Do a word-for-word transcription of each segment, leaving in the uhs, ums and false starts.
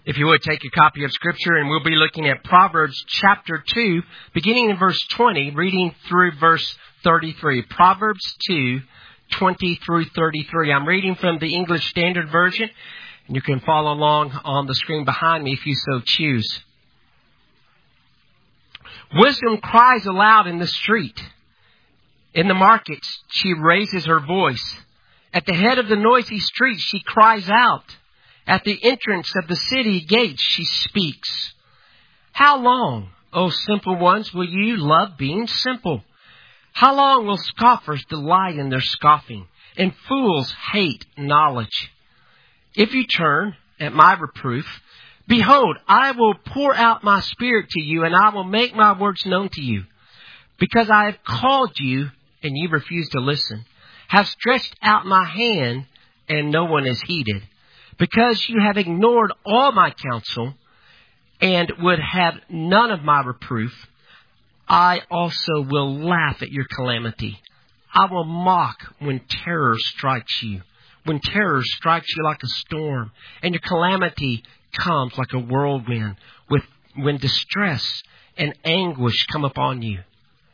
If you would, take a copy of Scripture, and we'll be looking at Proverbs chapter two, beginning in verse twenty, reading through verse thirty-three. Proverbs two, twenty through thirty-three. I'm reading from the English Standard Version, and you can follow along on the screen behind me if you so choose. Wisdom cries aloud in the street. In the markets, she raises her voice. At the head of the noisy street, she cries out. At the entrance of the city gates, she speaks. How long, O simple ones, will you love being simple? How long will scoffers delight in their scoffing, and fools hate knowledge? If you turn at my reproof, behold, I will pour out my spirit to you, and I will make my words known to you. Because I have called you, and you refuse to listen, have stretched out my hand, and no one has heeded. Because you have ignored all my counsel and would have none of my reproof, I also will laugh at your calamity. I will mock when terror strikes you, when terror strikes you like a storm, and your calamity comes like a whirlwind, with when distress and anguish come upon you.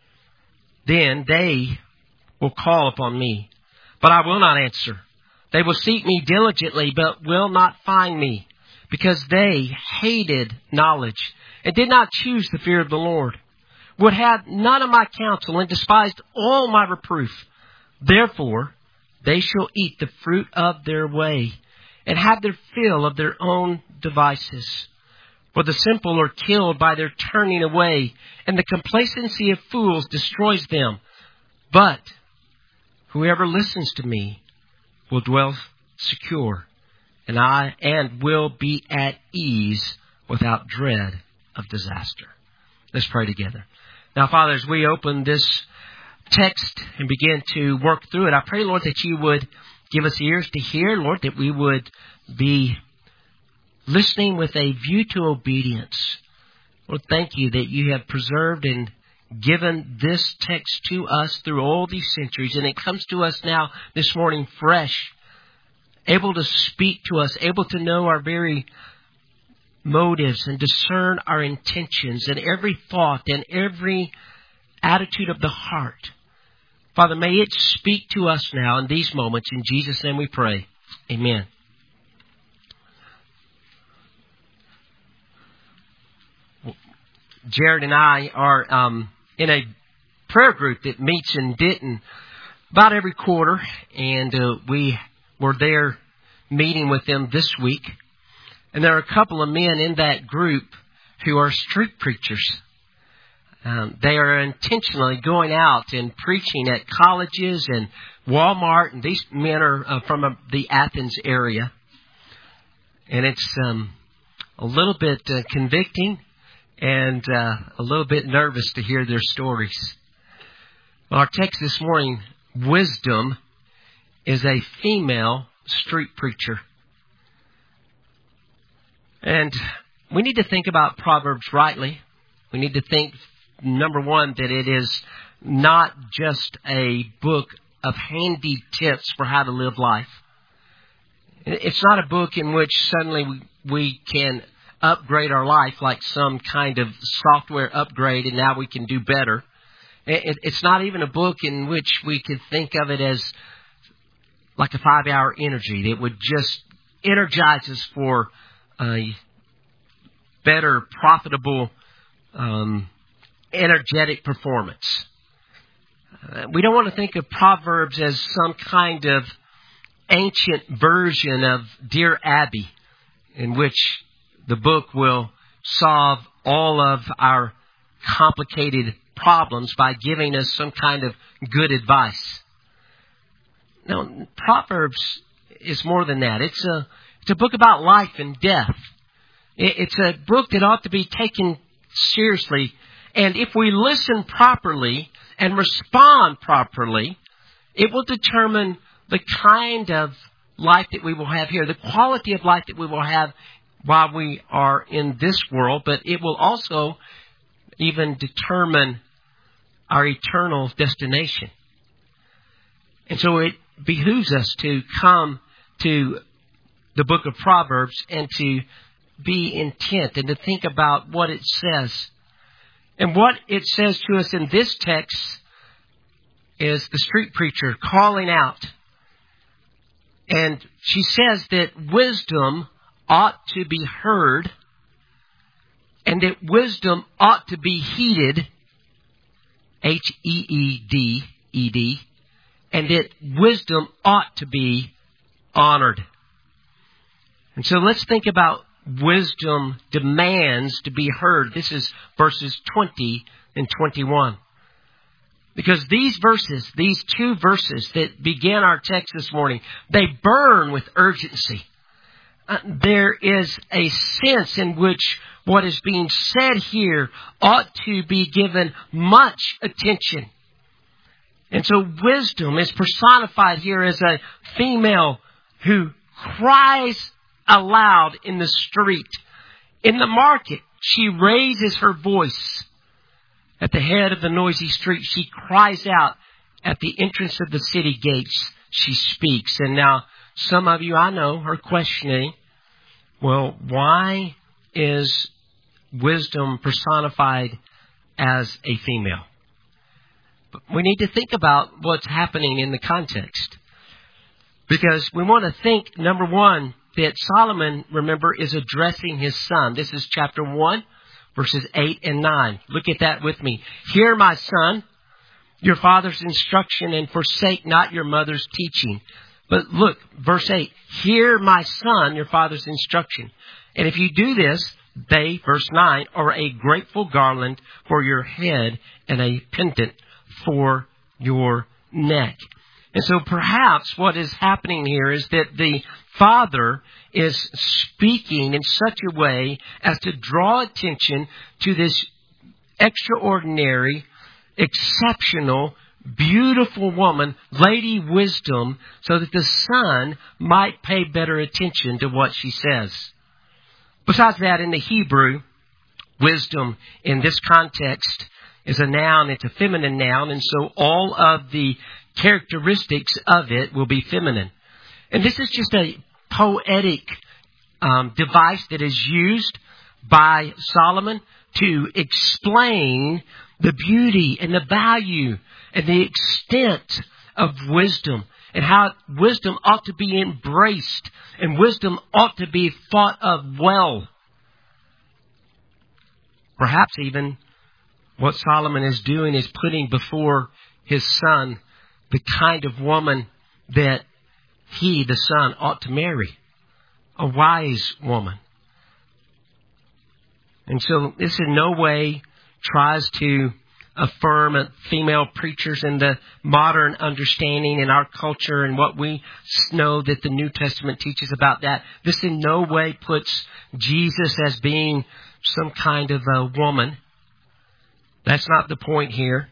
Then they will call upon me, but I will not answer. They will seek me diligently, but will not find me, because they hated knowledge and did not choose the fear of the Lord, would have none of my counsel, and despised all my reproof. Therefore, they shall eat the fruit of their way, and have their fill of their own devices. For the simple are killed by their turning away, and the complacency of fools destroys them. But whoever listens to me will dwell secure, and I and will be at ease without dread of disaster. Let's pray together. Now, Father, as we open this text and begin to work through it, I pray, Lord, that you would give us ears to hear, Lord, that we would be listening with a view to obedience. Lord, thank you that you have preserved and given this text to us through all these centuries, and it comes to us now this morning fresh, able to speak to us, able to know our very motives and discern our intentions and every thought and every attitude of the heart. Father, may it speak to us now in these moments. In Jesus' name we pray. Amen. Jared and I are um, in a prayer group that meets in Denton about every quarter, and uh, we were there meeting with them this week. And there are a couple of men in that group who are street preachers. Um, they are intentionally going out and preaching at colleges and Walmart, and these men are uh, from uh, the Athens area. And it's um, a little bit uh, convicting and uh, a little bit nervous to hear their stories. Well, our text this morning, wisdom is a female street preacher. And we need to think about Proverbs rightly. We need to think, number one, that it is not just a book of handy tips for how to live life. It's not a book in which suddenly we, we can upgrade our life like some kind of software upgrade and now we can do better. It, it's not even a book in which we could think of it as like a five-hour energy that would just energize us for a better, profitable, um, energetic performance. Uh, we don't want to think of Proverbs as some kind of ancient version of Dear Abby, in which the book will solve all of our complicated problems by giving us some kind of good advice. No, Proverbs is more than that. It's a, it's a book about life and death. It, it's a book that ought to be taken seriously. And if we listen properly and respond properly, it will determine the kind of life that we will have here, the quality of life that we will have while we are in this world, but it will also even determine our eternal destination. And so it behooves us to come to the book of Proverbs and to be intent and to think about what it says. And what it says to us in this text is the street preacher calling out. And she says that wisdom ought to be heard and that wisdom ought to be heeded, H E E D E D, and that wisdom ought to be honored. And so let's think about wisdom demands to be heard. This is verses twenty and twenty-one. Because these verses, these two verses that began our text this morning, they burn with urgency. Uh, there is a sense in which what is being said here ought to be given much attention. And so wisdom is personified here as a female who cries aloud in the street. In the market, she raises her voice. At the head of the noisy street, she cries out. At the entrance of the city gates, she speaks. And now, some of you I know are questioning, well, why is wisdom personified as a female? But we need to think about what's happening in the context. Because we want to think, number one, that Solomon, remember, is addressing his son. This is chapter one, verses eight and nine. Look at that with me. Hear, my son, your father's instruction, and forsake not your mother's teaching. But look, verse eight. Hear, my son, your father's instruction. And if you do this, they, verse nine, are a grateful garland for your head and a pendant for your neck. And so perhaps what is happening here is that the father is speaking in such a way as to draw attention to this extraordinary, exceptional, beautiful woman, Lady Wisdom, so that the son might pay better attention to what she says. Besides that, in the Hebrew, wisdom in this context is a noun. It's a feminine noun, and so all of the characteristics of it will be feminine. And this is just a poetic um, device that is used by Solomon to explain the beauty and the value and the extent of wisdom and how wisdom ought to be embraced and wisdom ought to be thought of well. Perhaps even what Solomon is doing is putting before his son the kind of woman that he, the son, ought to marry. A wise woman. And so this in no way tries to affirm female preachers in the modern understanding in our culture and what we know that the New Testament teaches about that. This in no way puts Jesus as being some kind of a woman. That's not the point here.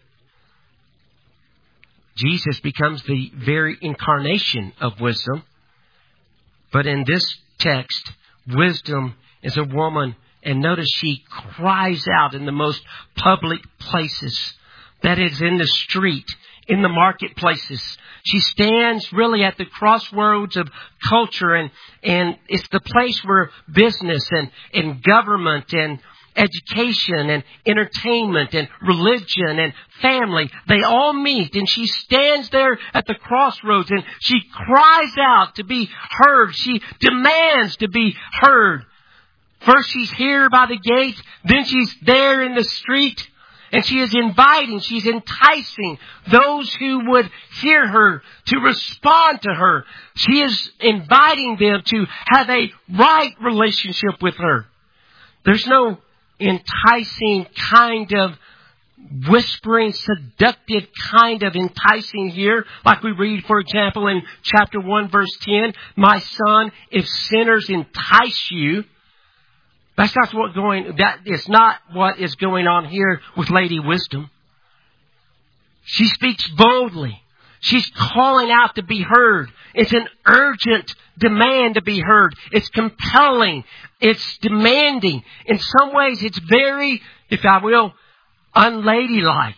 Jesus becomes the very incarnation of wisdom. But in this text, wisdom is a woman. And notice she cries out in the most public places. That is in the street, in the marketplaces. She stands really at the crossroads of culture. And, and it's the place where business and, and government and education and entertainment and religion and family, they all meet. And she stands there at the crossroads and she cries out to be heard. She demands to be heard. First she's here by the gate, then she's there in the street, and she is inviting, she's enticing those who would hear her to respond to her. She is inviting them to have a right relationship with her. There's no enticing kind of whispering, seductive kind of enticing here. Like we read, for example, in chapter one, verse ten, my son, if sinners entice you. That's not what going, that is not what is going on here with Lady Wisdom. She speaks boldly. She's calling out to be heard. It's an urgent demand to be heard. It's compelling. It's demanding. In some ways, it's very, if I will, unladylike.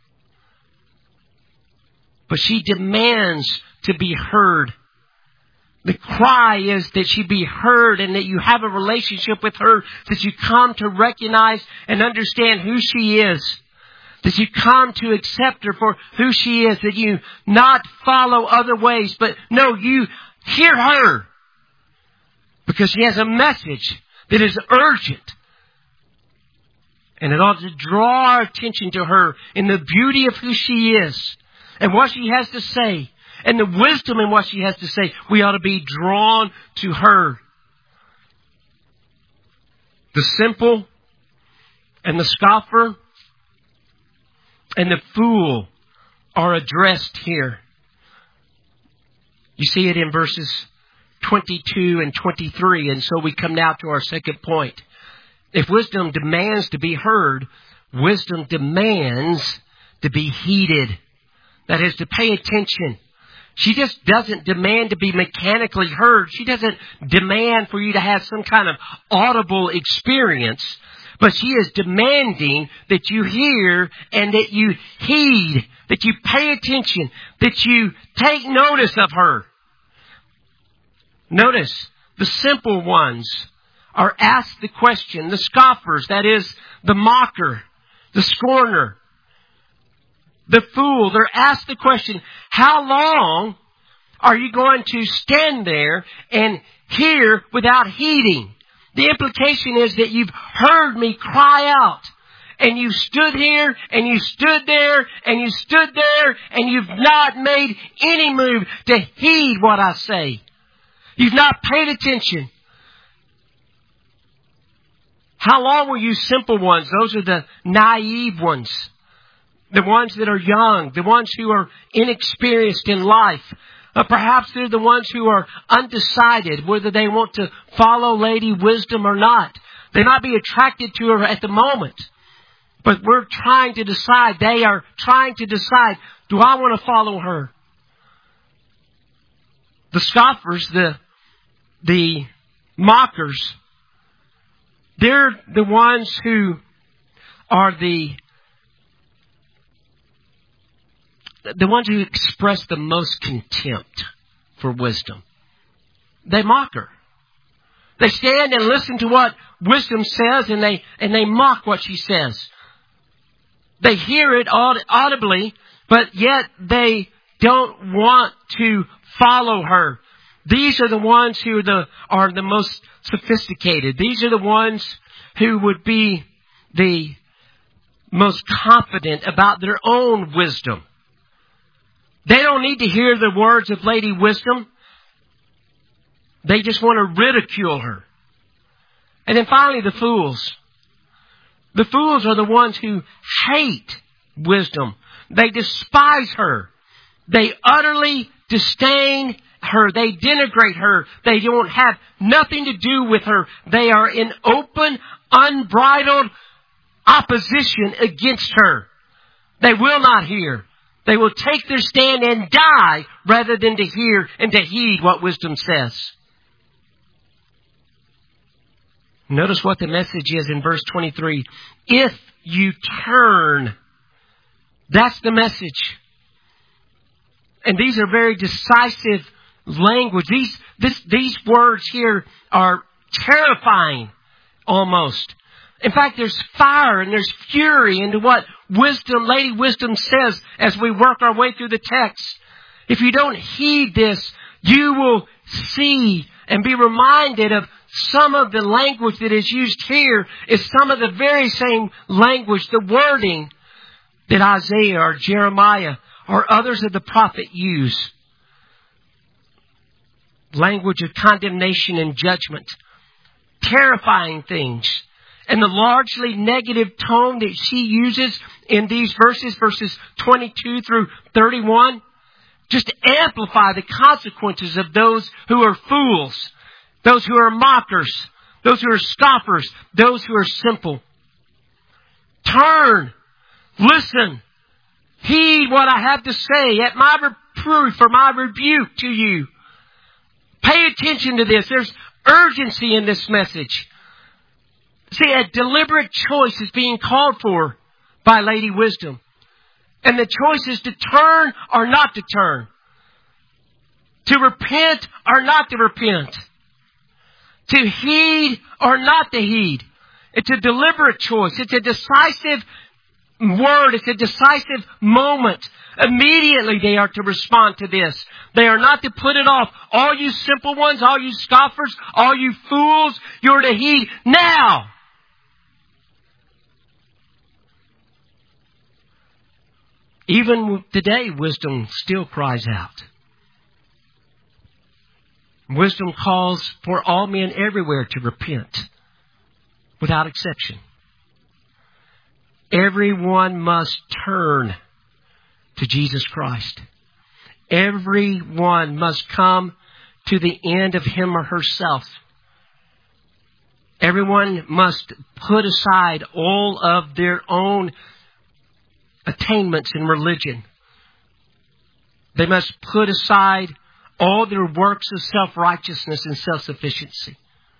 But she demands to be heard. The cry is that she be heard and that you have a relationship with her, that you come to recognize and understand who she is, that you come to accept her for who she is, that you not follow other ways, but no, you hear her because she has a message that is urgent. And it ought to draw our attention to her in the beauty of who she is and what she has to say. And the wisdom in what she has to say, we ought to be drawn to her. The simple and the scoffer and the fool are addressed here. You see it in verses twenty-two and twenty-three. And so we come now to our second point. If wisdom demands to be heard, wisdom demands to be heeded. That is, to pay attention. She just doesn't demand to be mechanically heard. She doesn't demand for you to have some kind of audible experience. But she is demanding that you hear and that you heed, that you pay attention, that you take notice of her. Notice, the simple ones are asked the question, the scoffers, that is, the mocker, the scorner, the fool, they're asked the question, how long are you going to stand there and hear without heeding? The implication is that you've heard me cry out. And you stood here, and you stood there, and you stood there, and you've not made any move to heed what I say. You've not paid attention. How long were you simple ones? Those are the naive ones. The ones that are young, the ones who are inexperienced in life. Uh, perhaps they're the ones who are undecided whether they want to follow Lady Wisdom or not. They might be attracted to her at the moment. But we're trying to decide. They are trying to decide, do I want to follow her? The scoffers, the, the mockers, they're the ones who are the The ones who express the most contempt for wisdom. They mock her. They stand and listen to what wisdom says, and they and they mock what she says. They hear it audibly, but yet they don't want to follow her. These are the ones who are the, are the most sophisticated. These are the ones who would be the most confident about their own wisdom. They don't need to hear the words of Lady Wisdom. They just want to ridicule her. And then finally, the fools. The fools are the ones who hate wisdom. They despise her. They utterly disdain her. They denigrate her. They don't have nothing to do with her. They are in open, unbridled opposition against her. They will not hear. They will take their stand and die rather than to hear and to heed what wisdom says. Notice what the message is in verse twenty-three. If you turn, that's the message. And these are very decisive language. These, this, these words here are terrifying almost. In fact, there's fire and there's fury into what wisdom, Lady Wisdom says as we work our way through the text. If you don't heed this, you will see and be reminded of some of the language that is used here is some of the very same language, the wording that Isaiah or Jeremiah or others of the prophet use. Language of condemnation and judgment. Terrifying things. And the largely negative tone that she uses in these verses, verses twenty-two through thirty-one, just amplify the consequences of those who are fools, those who are mockers, those who are scoffers, those who are simple. Turn, listen, heed what I have to say at my reproof or my rebuke to you. Pay attention to this. There's urgency in this message. See, a deliberate choice is being called for by Lady Wisdom. And the choice is to turn or not to turn. To repent or not to repent. To heed or not to heed. It's a deliberate choice. It's a decisive word. It's a decisive moment. Immediately they are to respond to this. They are not to put it off. All you simple ones, all you scoffers, all you fools, you're to heed now. Even today, wisdom still cries out. Wisdom calls for all men everywhere to repent, without exception. Everyone must turn to Jesus Christ. Everyone must come to the end of him or herself. Everyone must put aside all of their own attainments in religion. They must put aside all their works of self-righteousness and self-sufficiency.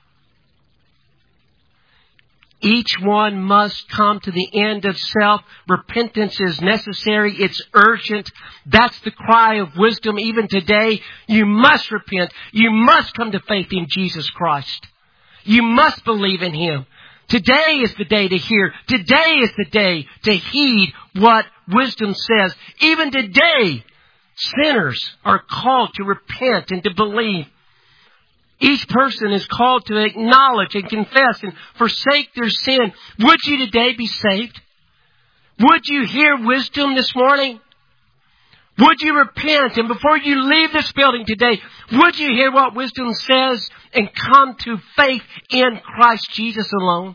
Each one must come to the end of self. Repentance is necessary. It's urgent. That's the cry of wisdom. Even today, you must repent. You must come to faith in Jesus Christ. You must believe in Him. Today is the day to hear. Today is the day to heed what wisdom says. Even today, sinners are called to repent and to believe. Each person is called to acknowledge and confess and forsake their sin. Would you today be saved? Would you hear wisdom this morning? Would you repent? And before you leave this building today, would you hear what wisdom says and come to faith in Christ Jesus alone?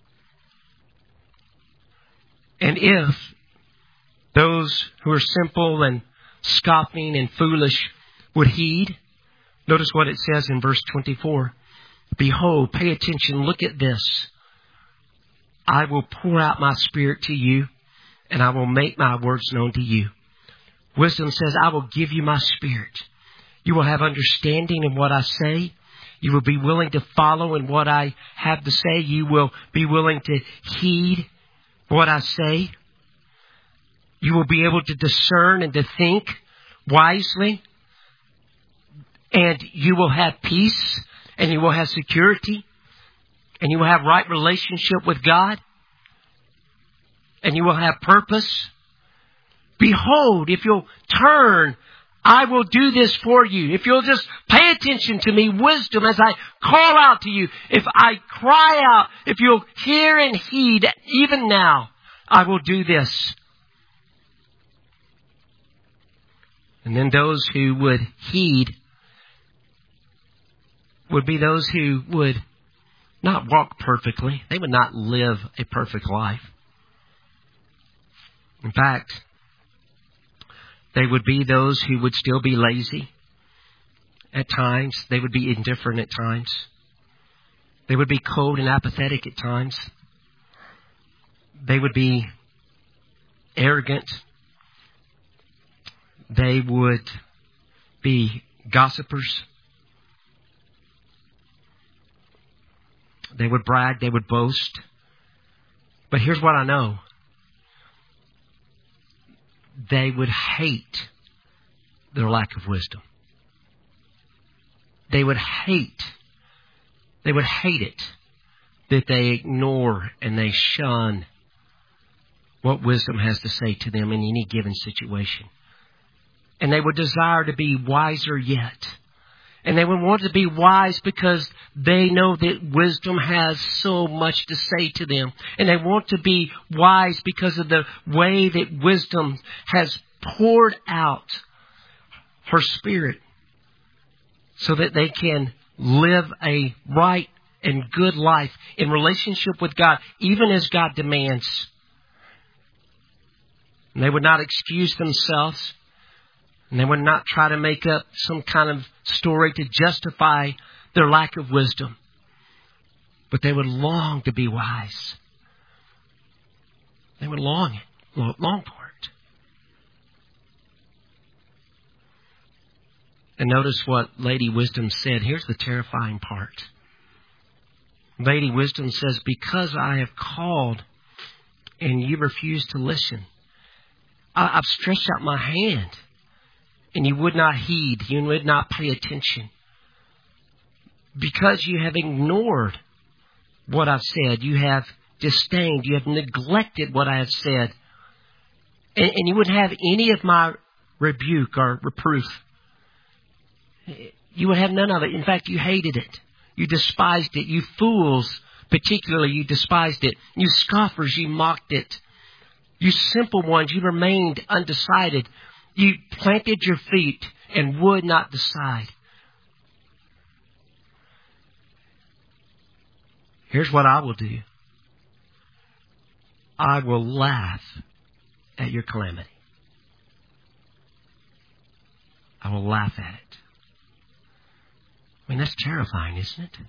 And if those who are simple and scoffing and foolish would heed, notice what it says in verse twenty-four. Behold, pay attention, look at this. I will pour out my Spirit to you, and I will make my words known to you. Wisdom says, I will give you my Spirit. You will have understanding in what I say. You will be willing to follow in what I have to say. You will be willing to heed what I say. You will be able to discern and to think wisely. And you will have peace, and you will have security, and you will have right relationship with God, and you will have purpose. Behold, if you'll turn, I will do this for you. If you'll just pay attention to me, wisdom, as I call out to you, if I cry out, if you'll hear and heed, even now, I will do this. And then those who would heed would be those who would not walk perfectly. They would not live a perfect life. In fact, they would be those who would still be lazy at times. They would be indifferent at times. They would be cold and apathetic at times. They would be arrogant. They would be gossipers. They would brag. They would boast. But here's what I know. They would hate their lack of wisdom. They would hate. They would hate it that they ignore and they shun what wisdom has to say to them in any given situation. And they would desire to be wiser yet. And they would want to be wise because they know that wisdom has so much to say to them. And they want to be wise because of the way that wisdom has poured out her Spirit so that they can live a right and good life in relationship with God, even as God demands. And they would not excuse themselves. And they would not try to make up some kind of story to justify their lack of wisdom. But they would long to be wise. They would long it, long for it. And notice what Lady Wisdom said. Here's the terrifying part. Lady Wisdom says, because I have called and you refuse to listen, I've stretched out my hand. and you would not heed, you would not pay attention. Because you have ignored what I've said, you have disdained, you have neglected what I have said, and, and you wouldn't have any of my rebuke or reproof. You would have none of it. In fact, you hated it. You despised it. You fools, particularly, you despised it. You scoffers, you mocked it. You simple ones, you remained undecided. You planted your feet and would not decide. Here's what I will do. I will laugh at your calamity. I will laugh at it. I mean, that's terrifying, isn't it?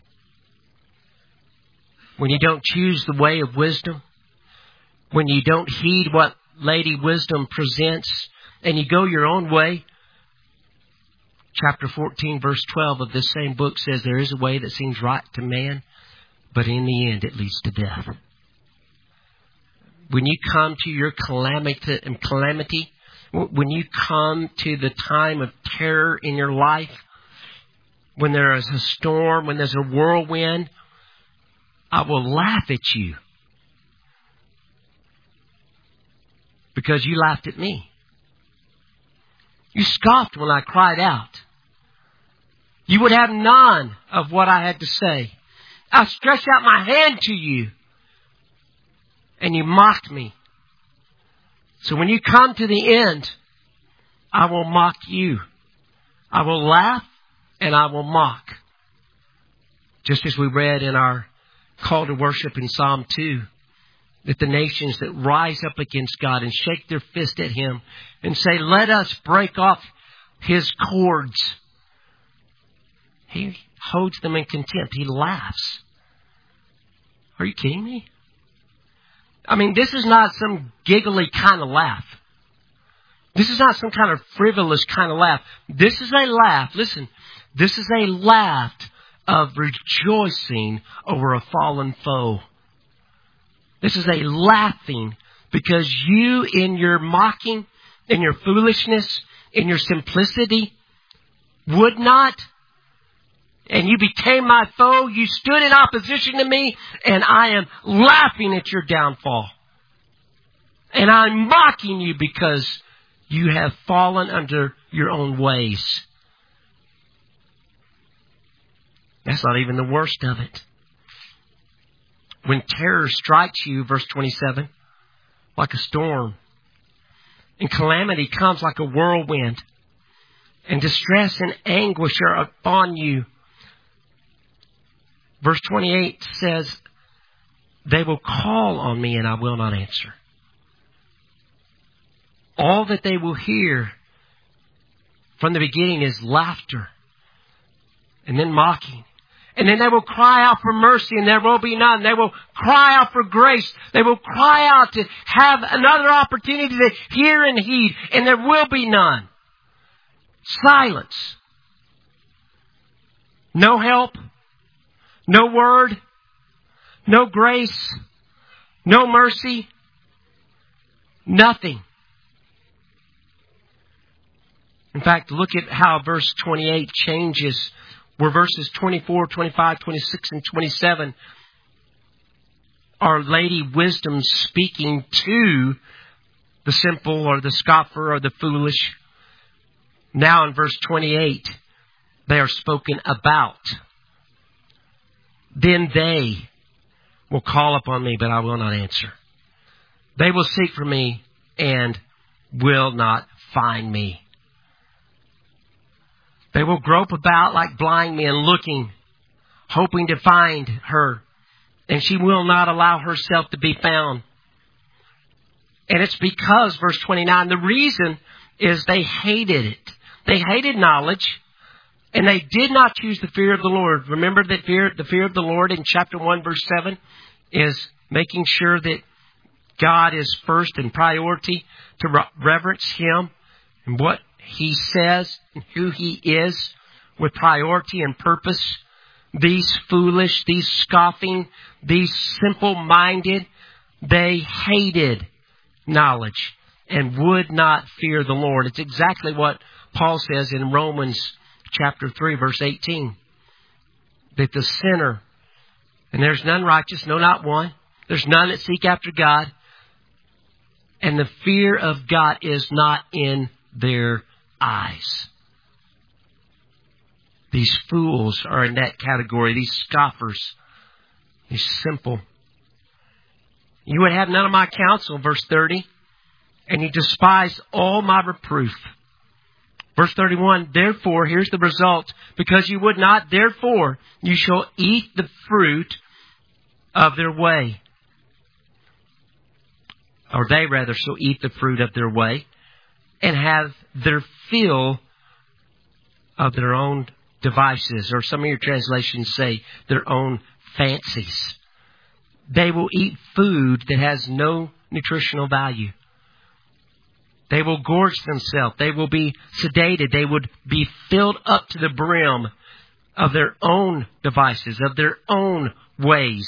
When you don't choose the way of wisdom, when you don't heed what Lady Wisdom presents, and you go your own way. Chapter fourteen, verse twelve of this same book says, there is a way that seems right to man, but in the end it leads to death. When you come to your calamity, calamity, when you come to the time of terror in your life, when there is a storm, when there's a whirlwind, I will laugh at you. Because you laughed at me. You scoffed when I cried out. You would have none of what I had to say. I stretched out my hand to you, and you mocked me. So when you come to the end, I will mock you. I will laugh and I will mock. Just as we read in our call to worship in Psalm two, that the nations that rise up against God and shake their fist at Him and say, let us break off His cords. He holds them in contempt. He laughs. Are you kidding me? I mean, this is not some giggly kind of laugh. This is not some kind of frivolous kind of laugh. This is a laugh. Listen, this is a laugh of rejoicing over a fallen foe. This is a laughing because you, in your mocking, in your foolishness, in your simplicity, would not, and you became my foe. You stood in opposition to me, and I am laughing at your downfall. And I'm mocking you because you have fallen under your own ways. That's not even the worst of it. When terror strikes you, verse twenty-seven, like a storm, and calamity comes like a whirlwind, and distress and anguish are upon you. Verse twenty-eight says, they will call on me and I will not answer. All that they will hear from the beginning is laughter and then mocking. And then they will cry out for mercy and there will be none. They will cry out for grace. They will cry out to have another opportunity to hear and heed, and there will be none. Silence. No help. No word. No grace. No mercy. Nothing. In fact, look at how verse twenty-eight changes, where verses twenty-four, twenty-five, twenty-six, and twenty-seven are Lady Wisdom speaking to the simple or the scoffer or the foolish. Now in verse twenty-eight, they are spoken about. Then they will call upon me, but I will not answer. They will seek for me and will not find me. They will grope about like blind men looking, hoping to find her. And she will not allow herself to be found. And it's because, verse twenty-nine, the reason is they hated it. They hated knowledge. And they did not choose the fear of the Lord. Remember that fear, the fear of the Lord in chapter one, verse seven, is making sure that God is first in priority, to reverence Him and what He says and who He is with priority and purpose. These foolish, these scoffing, these simple-minded, they hated knowledge and would not fear the Lord. It's exactly what Paul says in Romans chapter three, verse eighteen, that the sinner, and there's none righteous, no, not one. There's none that seek after God. And the fear of God is not in their eyes. These fools are in that category. These scoffers. These simple. You would have none of my counsel, verse thirty. And you despise all my reproof. Verse thirty-one, therefore, here's the result. Because you would not, therefore, you shall eat the fruit of their way. Or they rather shall eat the fruit of their way. And have their fill of their own devices. Or some of your translations say their own fancies. They will eat food that has no nutritional value. They will gorge themselves. They will be sedated. They would be filled up to the brim of their own devices, of their own ways,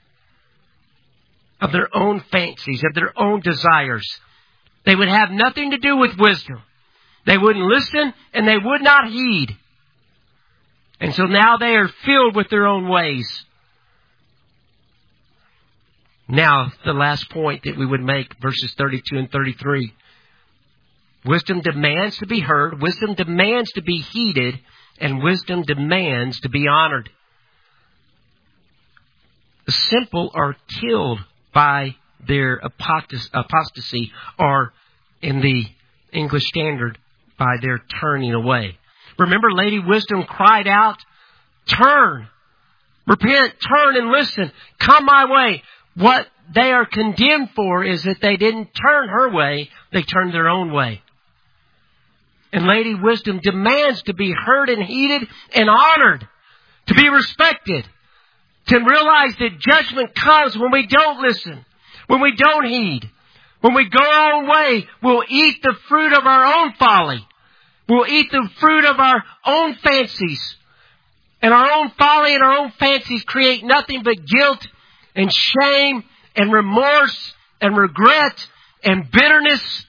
of their own fancies, of their own desires. They would have nothing to do with wisdom. They wouldn't listen and they would not heed. And so now they are filled with their own ways. Now, the last point that we would make, verses thirty-two and thirty-three. Wisdom demands to be heard. Wisdom demands to be heeded. And wisdom demands to be honored. The simple are killed by their apostasy, or in the English Standard, by their turning away. Remember, Lady Wisdom cried out, turn, repent, turn and listen, come my way. What they are condemned for is that they didn't turn her way, they turned their own way. And Lady Wisdom demands to be heard and heeded and honored, to be respected, to realize that judgment comes when we don't listen, when we don't heed, when we go our own way. We'll eat the fruit of our own folly. We'll eat the fruit of our own fancies. And our own folly and our own fancies create nothing but guilt and shame and remorse and regret and bitterness.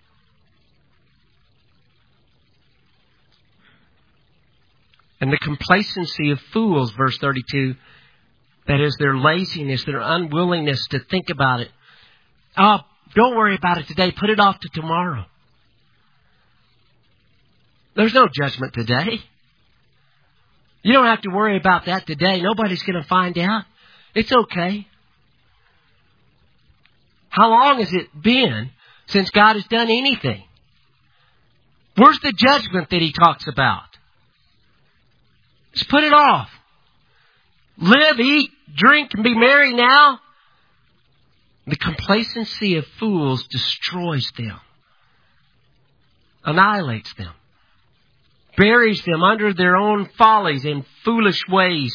And the complacency of fools, verse thirty-two, that is their laziness, their unwillingness to think about it. Oh, don't worry about it today. Put it off to tomorrow. There's no judgment today. You don't have to worry about that today. Nobody's going to find out. It's okay. How long has it been since God has done anything? Where's the judgment that He talks about? Just put it off. Live, eat, drink, and be merry now. The complacency of fools destroys them, annihilates them, buries them under their own follies and foolish ways.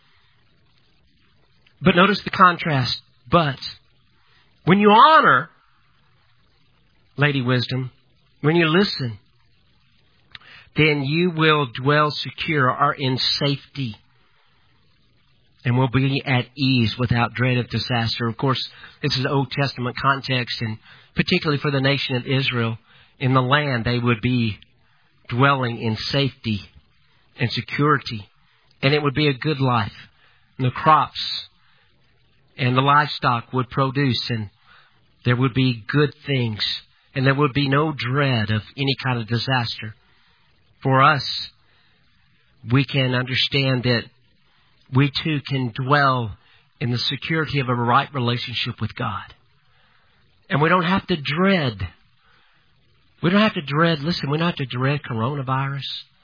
But notice the contrast. But when you honor Lady Wisdom, when you listen, then you will dwell secure or in safety, and will be at ease without dread of disaster. Of course, this is an Old Testament context, and particularly for the nation of Israel, in the land they would be dwelling in safety and security, and it would be a good life. And the crops and the livestock would produce, and there would be good things, and there would be no dread of any kind of disaster. For us, we can understand that we too can dwell in the security of a right relationship with God. And we don't have to dread. We don't have to dread, listen, we don't have to dread coronavirus,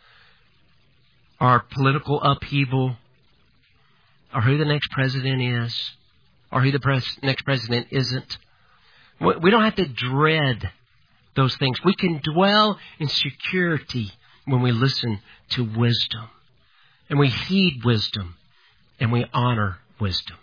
or political upheaval, or who the next president is, or who the pres- next president isn't. We don't have to dread those things. We can dwell in security when we listen to wisdom, and we heed wisdom, and we honor wisdom.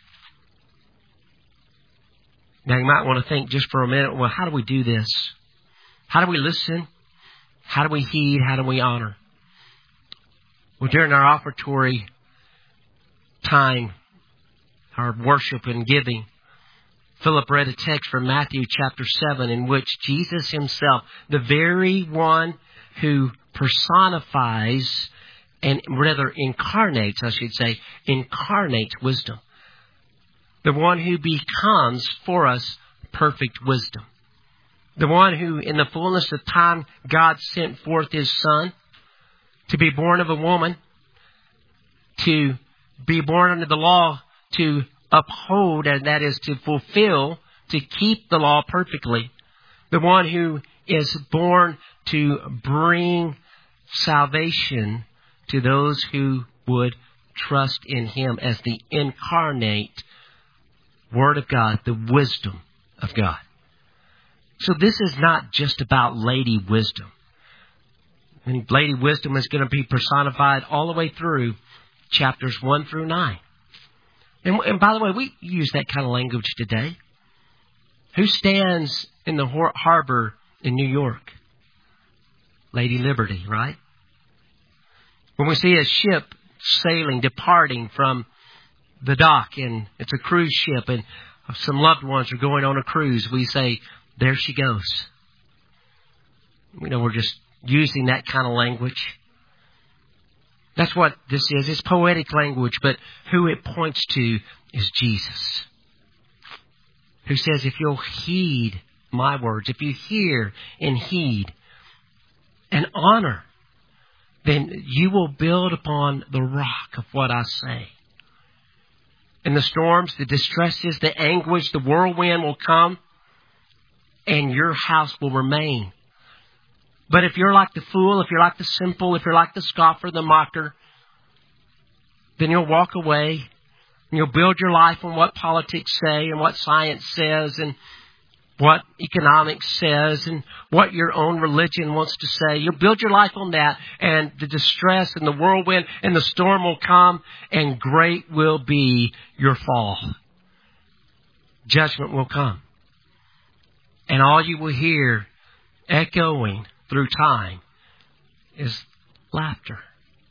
Now you might want to think just for a minute, well, how do we do this? How do we listen? How do we heed? How do we honor? Well, during our offertory time, our worship and giving, Philip read a text from Matthew chapter seven in which Jesus Himself, the very one who personifies and rather incarnates, I should say, incarnates wisdom. The one who becomes for us perfect wisdom. The one who, in the fullness of time, God sent forth His Son to be born of a woman, to be born under the law, to uphold, and that is to fulfill, to keep the law perfectly. The one who is born to bring salvation to those who would trust in Him as the incarnate Word of God, the wisdom of God. So this is not just about Lady Wisdom. And Lady Wisdom is going to be personified all the way through chapters one through nine. And, and by the way, we use that kind of language today. Who stands in the har- harbor in New York? Lady Liberty, right? When we see a ship sailing, departing from the dock, and it's a cruise ship, and some loved ones are going on a cruise, we say, there she goes. You know, we're just using that kind of language. That's what this is. It's poetic language, but who it points to is Jesus, who says, if you'll heed my words, if you hear and heed and honor, then you will build upon the rock of what I say. And the storms, the distresses, the anguish, the whirlwind will come, and your house will remain. But if you're like the fool, if you're like the simple, if you're like the scoffer, the mocker, then you'll walk away and you'll build your life on what politics say and what science says and what economics says and what your own religion wants to say. You'll build your life on that, and the distress and the whirlwind and the storm will come, and great will be your fall. Judgment will come. And all you will hear echoing through time is laughter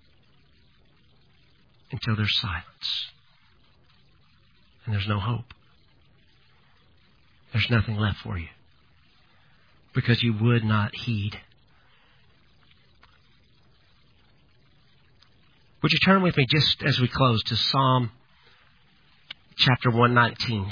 until there's silence. And there's no hope. There's nothing left for you because you would not heed. Would you turn with me just as we close to Psalm chapter one nineteen?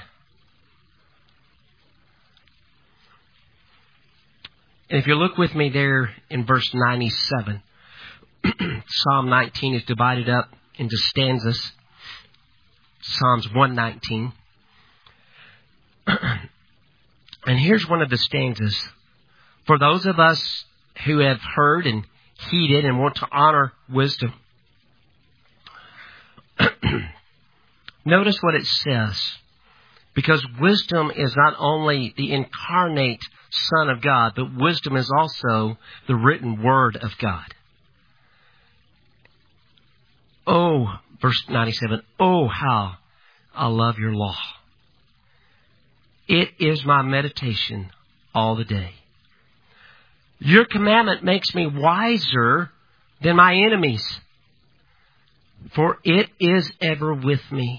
And if you look with me there in verse ninety-seven, Psalm nineteen is divided up into stanzas. Psalms one nineteen. And here's one of the stanzas. For those of us who have heard and heeded and want to honor wisdom, notice what it says. Because wisdom is not only the incarnate Son of God, but wisdom is also the written Word of God. Oh, verse ninety-seven, oh, how I love your law. It is my meditation all the day. Your commandment makes me wiser than my enemies, for it is ever with me.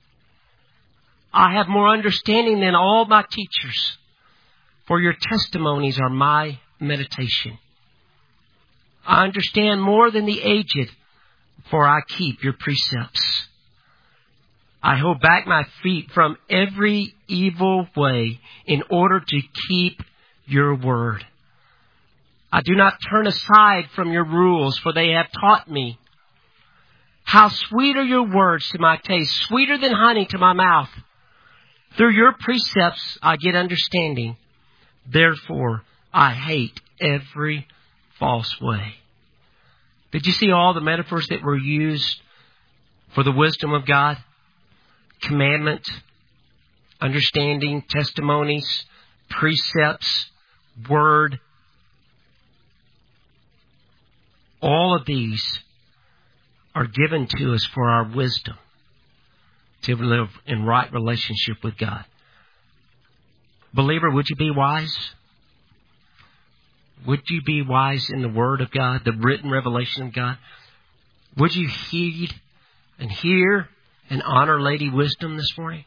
I have more understanding than all my teachers, for your testimonies are my meditation. I understand more than the aged, for I keep your precepts. I hold back my feet from every evil way in order to keep your word. I do not turn aside from your rules, for they have taught me. How sweet are your words to my taste, sweeter than honey to my mouth. Through your precepts I get understanding. Therefore I hate every false way. Did you see all the metaphors that were used for the wisdom of God? Commandment, understanding, testimonies, precepts, word. All of these are given to us for our wisdom to live in right relationship with God. Believer, would you be wise? Would you be wise in the Word of God, the written revelation of God? Would you heed and hear and honor Lady Wisdom this morning?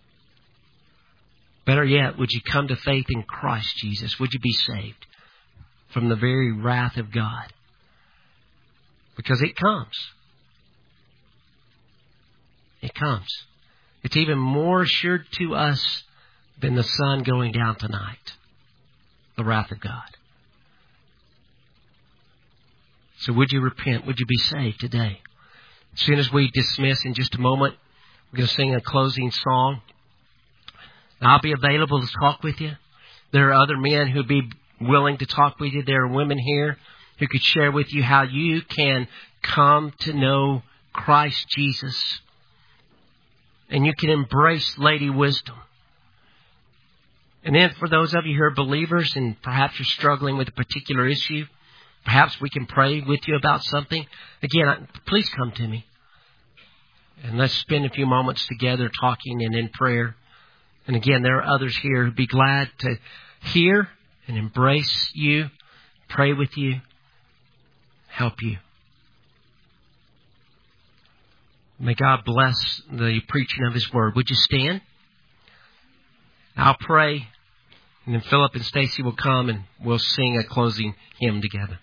Better yet, would you come to faith in Christ Jesus? Would you be saved? from the very wrath of God. Because it comes. It comes. It's even more assured to us than the sun going down tonight. The wrath of God. So would you repent? Would you be saved today? As soon as we dismiss in just a moment, we're going to sing a closing song. I'll be available to talk with you. There are other men who'd be willing to talk with you. There are women here who could share with you how you can come to know Christ Jesus. And you can embrace Lady Wisdom. And then for those of you who are believers and perhaps you're struggling with a particular issue, perhaps we can pray with you about something. Again, please come to me. And let's spend a few moments together talking and in prayer. And again, there are others here who'd be glad to hear and embrace you, pray with you, help you. May God bless the preaching of His Word. Would you stand? I'll pray, and then Philip and Stacy will come and we'll sing a closing hymn together.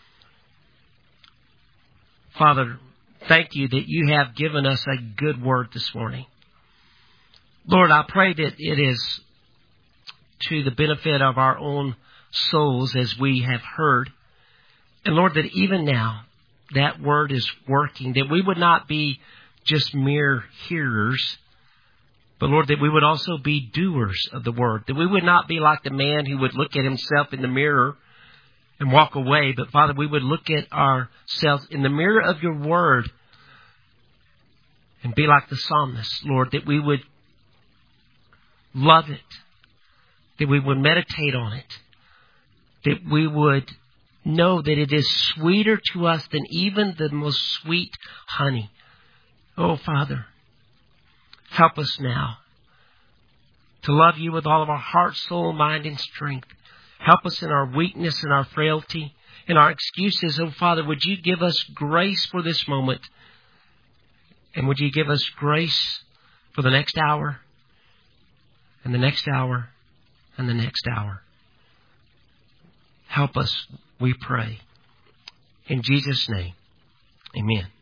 Father, thank you that you have given us a good word this morning. Lord, I pray that it is to the benefit of our own souls as we have heard. And Lord, that even now that word is working, that we would not be just mere hearers, but Lord, that we would also be doers of the word, that we would not be like the man who would look at himself in the mirror and walk away, but Father, we would look at ourselves in the mirror of your word and be like the psalmist, Lord, that we would love it, that we would meditate on it, that we would know that it is sweeter to us than even the most sweet honey. Oh, Father, help us now to love you with all of our heart, soul, mind, and strength. Help us in our weakness and our frailty and our excuses. Oh, Father, would you give us grace for this moment? And would you give us grace for the next hour and the next hour and the next hour? Help us, we pray. In Jesus' name, amen.